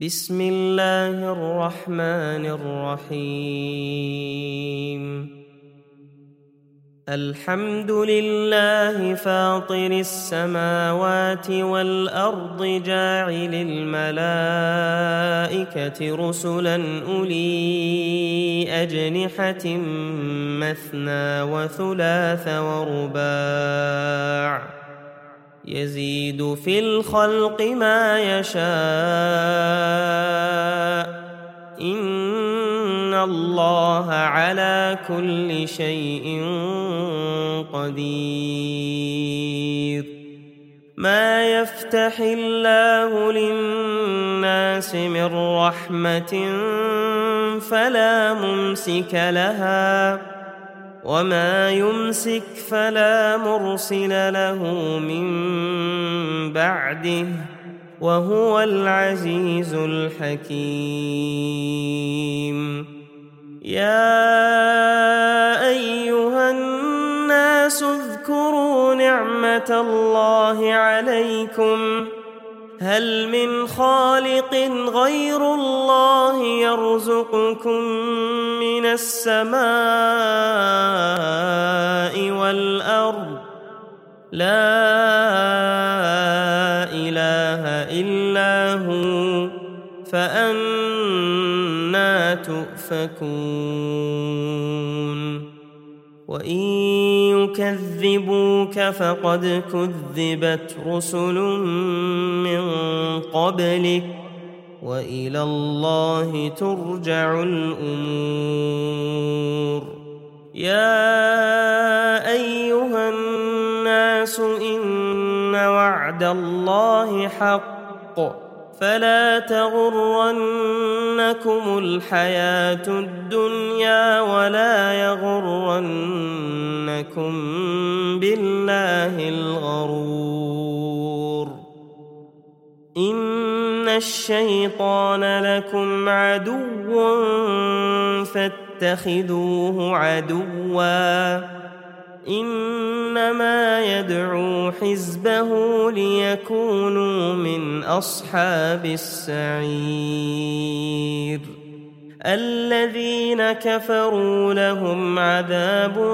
بسم الله الرحمن الرحيم. الحمد لله فاطر السماوات والأرض جاعل الملائكة رسلا أولي أجنحة مثنى وثلاث ورباع يزيد في الخلق ما يشاء إن الله على كل شيء قدير. ما يفتح الله للناس من رحمة فلا ممسك لها وما يمسك فلا مرسل له من بعده وهو العزيز الحكيم. يا أيها الناس اذكروا نعمة الله عليكم هل من خالق غير الله يرزقكم من السماء والأرض لا إله إلا هو فأنى تؤفكون. وإن يكذبوك فقد كذبت رسل من قبلك وإلى الله ترجع الأمور. يا أيها الناس إن وعد الله حق فلا تغرنكم الحياة الدنيا ولا يغرنكم بالله الغرور. إن الشيطان لكم عدو فاتخذوه عدوا إنما يدعو حزبه ليكونوا من أصحاب السعير. الذين كفروا لهم عذاب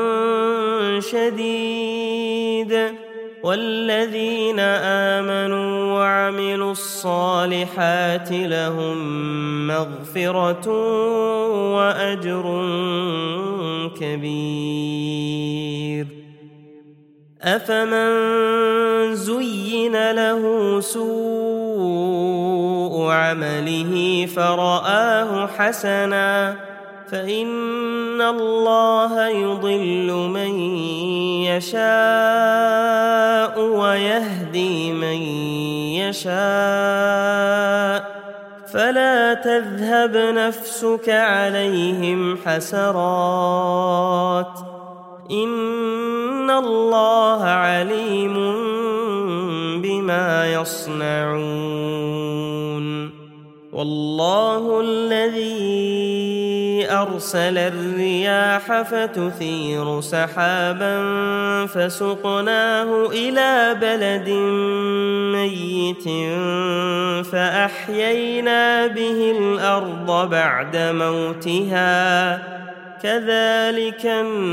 شديد والذين آمنوا وعملوا الصالحات لهم مغفرة وأجر كبير. أفمن زين له سوء عمله فرآه حسنا فإن الله يضل من يشاء ويهدي من يشاء فلا تذهب نفسك عليهم حسرات إن الله عليم بما يصنعون. والله الذي أرسل الرياح فتثير سحابا فسقناه إلى بلد ميت فأحيينا به الأرض بعد موتها كذلك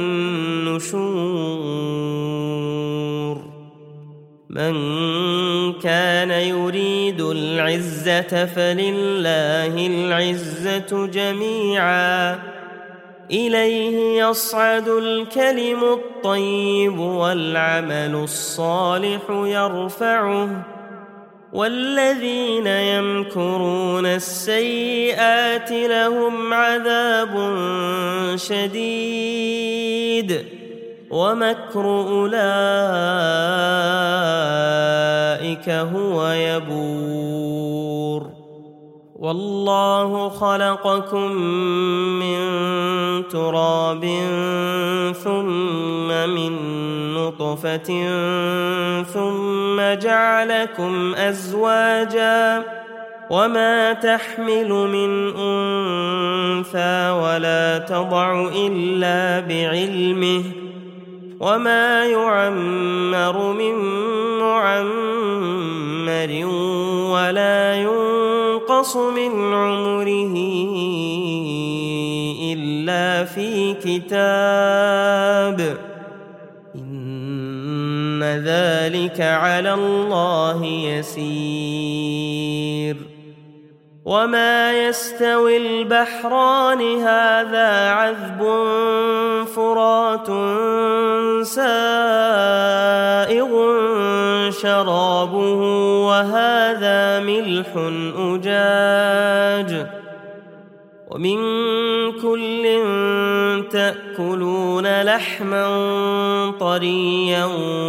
النشور. من كان يريد العزة فلله العزة جميعا إليه يصعد الكلم الطيب والعمل الصالح يرفعه والذين يمكرون السيئات لهم عذاب شديد ومكر أولئك هو يبور. والله خلقكم من تراب ثم من نطفة ثم جعلكم أزواجا وما تحمل من أنثى ولا تضع إلا بعلمه وما يعمر من معمر ولا ينقص ينقص من عمره إلا في كتاب إن ذلك على الله يسير وما يستوي البحران هذا عذب فرات سائغ شرابه وهذا ملح أجاج ومن كل تأكلون لحما طريا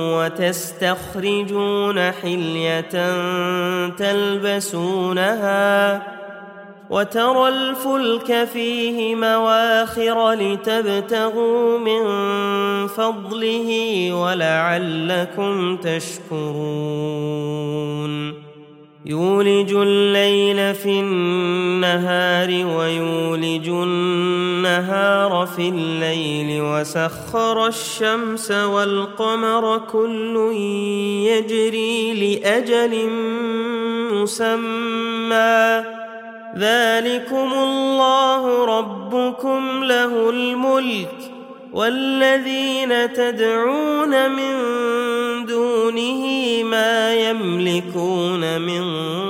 وتستخرجون حلية تلبسونها وترى الفلك فيه مواخر لتبتغوا من فضله ولعلكم تشكرون يولج الليل في النهار ويولج النهار في الليل وسخر الشمس والقمر كل يجري لأجل مسمى ذلكم الله ربكم له الملك والذين تدعون من دونه ما يملكون من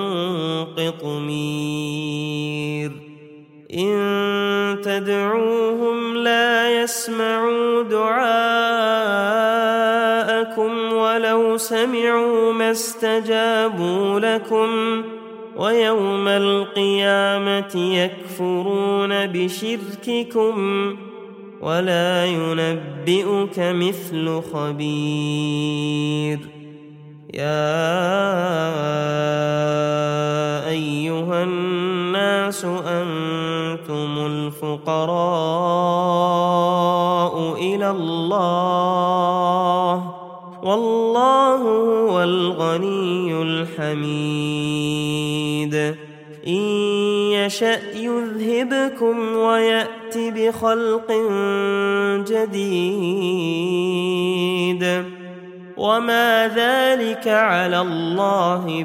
قطمير إن تدعوهم لا يسمعوا دعاءكم ولو سمعوا ما استجابوا لكم ويوم القيامة يكفرون بشرككم ولا ينبئك مثل خبير يا أيها الناس أنتم الفقراء إلى الله والله هو الغني الحميد إن يشأ يذهبكم ويأت بخلق جديد وما ذلك على الله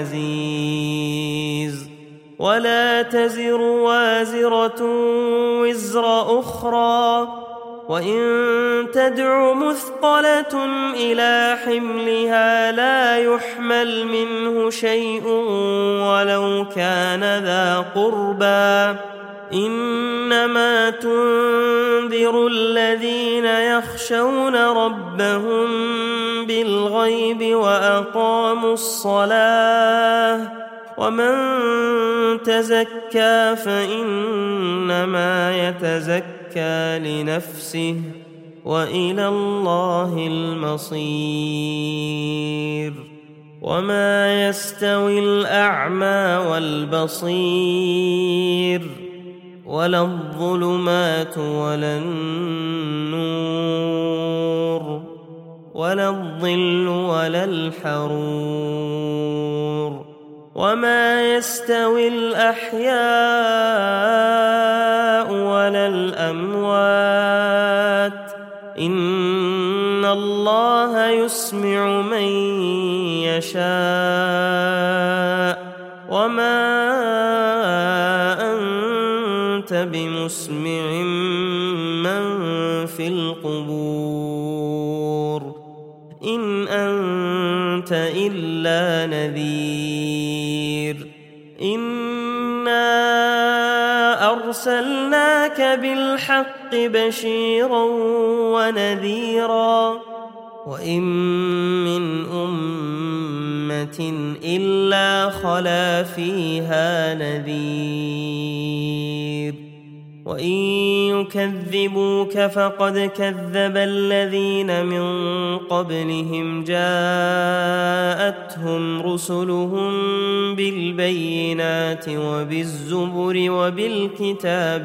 بعزيز ولا تزر وازرة وزر أخرى وإن تدع مثقلة إلى حملها لا يحمل منه شيء ولو كان ذا قربى إنما تنذر الذين يخشون ربهم بالغيب وأقاموا الصلاة ومن تزكى فإنما يتزكى لنفسه وإلى الله المصير وما يستوي الأعمى والبصير ولا الظلمات ولا النور ولا الظل ولا الحرور وما يستوي الأحياء ولا الأموات إن الله يسمع من يشاء وما أنت بمسمع من في القبور إن أنت إلا نذير إنا أرسلناك بالحق بشيرا ونذيرا وإن من أمة إلا خلا فيها نذير وإن يكذبوك فقد كذب الذين من قبلهم جاءتهم رسلهم بالبينات وبالزبر وبالكتاب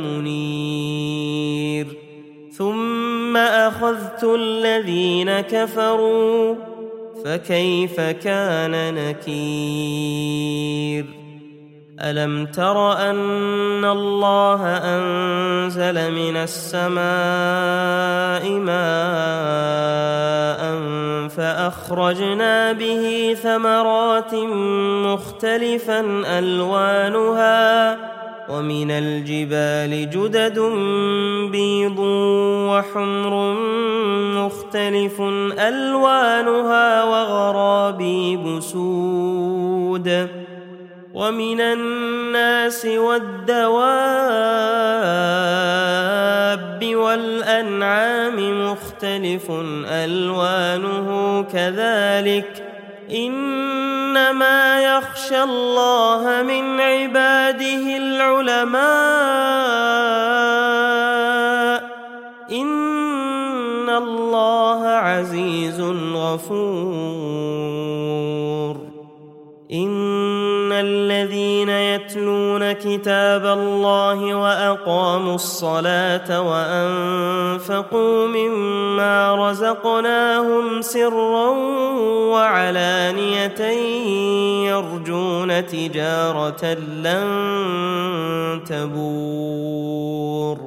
المنير ثم أخذت الذين كفروا فكيف كان نكير ألم تر أن الله أنزل من السماء ماء فأخرجنا به ثمرات مختلفا ألوانها ومن الجبال جدد بيض وحمر مختلف ألوانها وغرابيب سود ومن الناس والدواب والأنعام مختلف ألوانه كذلك إنما يخشى الله من عباده العلماء إن الله عزيز غفور إن الذين يتلون كتاب الله وأقاموا الصلاة وأنفقوا مما رزقناهم سرا وعلانية يرجون تجارة لن تبور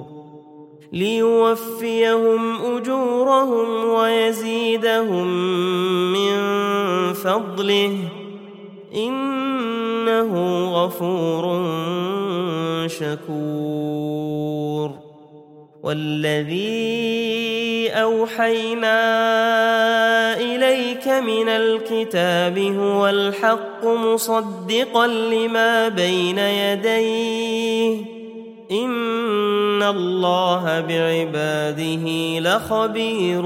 ليوفيهم أجورهم ويزيدهم من فضله إنه غفور شكور والذي أوحينا إليك من الكتاب هو الحق مصدقا لما بين يديه إن الله بعباده لخبير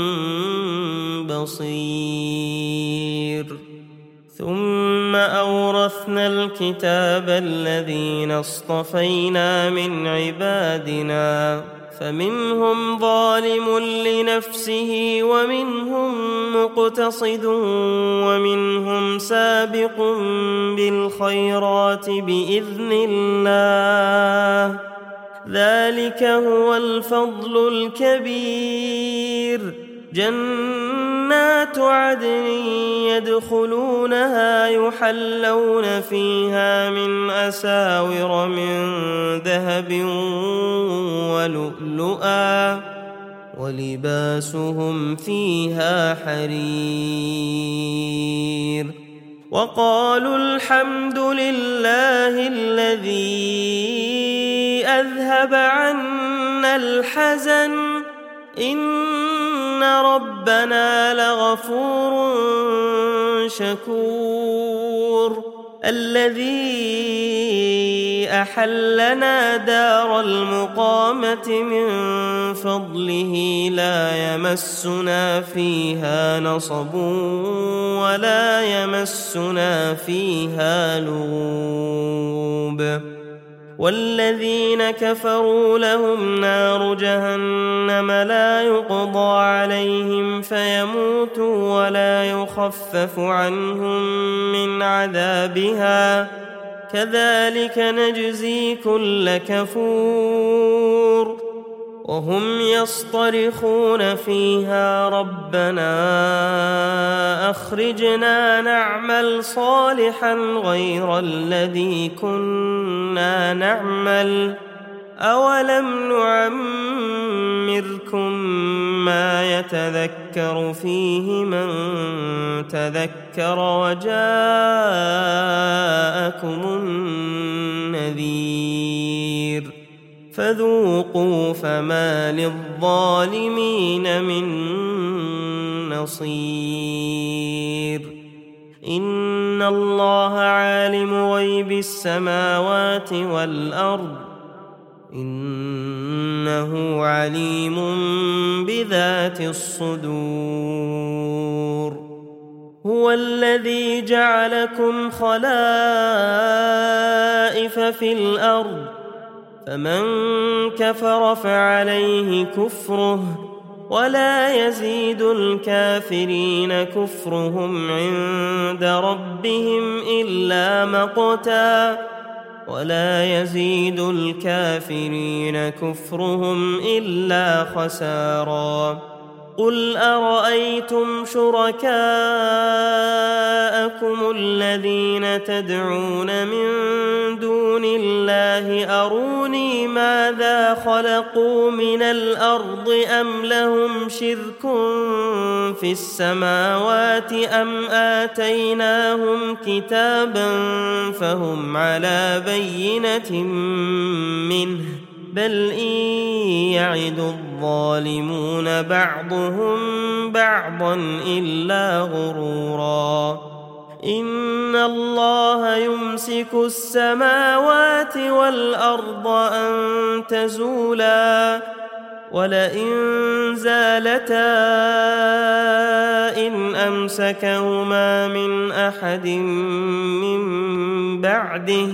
بصير ثم أورثنا الكتاب الذين اصطفينا من عبادنا فمنهم ظالم لنفسه ومنهم مقتصد ومنهم سابق بالخيرات بإذن الله ذلك هو الفضل الكبير جنات عدن يدخلونها يحلون فيها من أساور من ذهب ولؤلؤا ولباسهم فيها حرير وقالوا الحمد لله الذي أذهب عنا الحزن إن ربنا لغفور شكور الذي أحلنا دار المقامة من فضله لا يمسنا فيها نصب ولا يمسنا فيها لغوب والذين كفروا لهم نار جهنم لا يقضى عليهم فيموتوا ولا يخفف عنهم من عذابها كذلك نجزي كل كفور وهم يصطرخون فيها ربنا أخرجنا نعمل صالحا غير الذي كنا نعمل أولم نعمركم ما يتذكر فيه من تذكر وجاءكم النذير فذوقوا فما للظالمين من نصير إن الله عالم غيب السماوات والأرض إنه عليم بذات الصدور هو الذي جعلكم خلائف في الأرض فمن كفر فعليه كفره ولا يزيد الكافرين كفرهم عند ربهم إلا مقتا ولا يزيد الكافرين كفرهم إلا خسارا قل أرأيتم شركاءكم الذين تدعون من دون الله أروني ماذا خلقوا من الأرض أم لهم شرك في السماوات أم آتيناهم كتابا فهم على بينة منه بل إن يعد الظالمون بعضهم بعضا إلا غرورا إن الله يمسك السماوات والأرض أن تزولا ولئن زالتا إن أمسكهما من أحد من بعده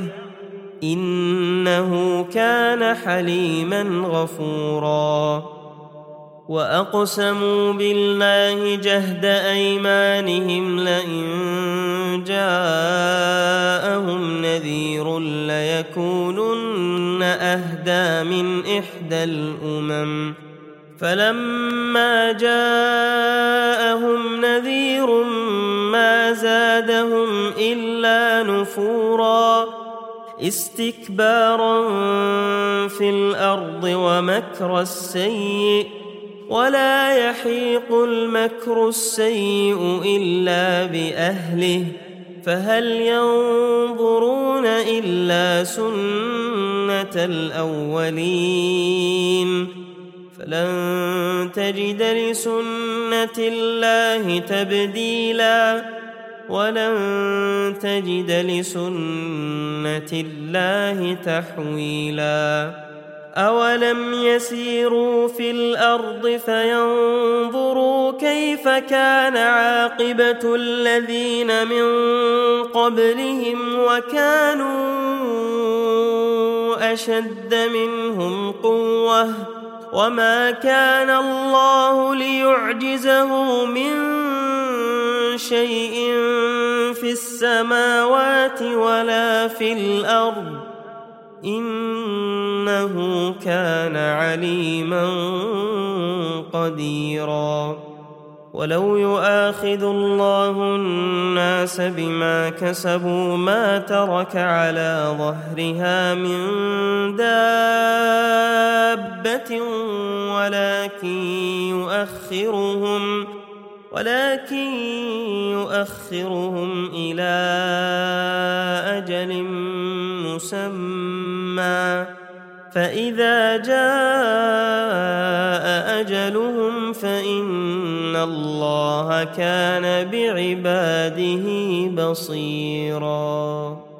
إنه كان حليما غفورا وأقسموا بالله جهد أيمانهم لئن جاءهم نذير ليكونن أهدى من إحدى الأمم فلما جاءهم نذير ما زادهم إلا نفورا استكبارا في الأرض ومكر السيء ولا يحيق المكر السيء إلا بأهله فهل ينظرون إلا سنة الأولين فلن تجد لسنة الله تبديلا ولن تجد لسنة الله تحويلا أولم يسيروا في الأرض فينظروا كيف كان عاقبة الذين من قبلهم وكانوا أشد منهم قوة وما كان الله ليعجزه من شيء في السماوات ولا في الأرض إنه كان عليما قديرا ولو يؤاخذ الله الناس بما كسبوا ما ترك على ظهرها من دابة ولكن يؤخرهم إلى أجل مسمى فإذا جاء أجلهم فإن الله كان بعباده بصيراً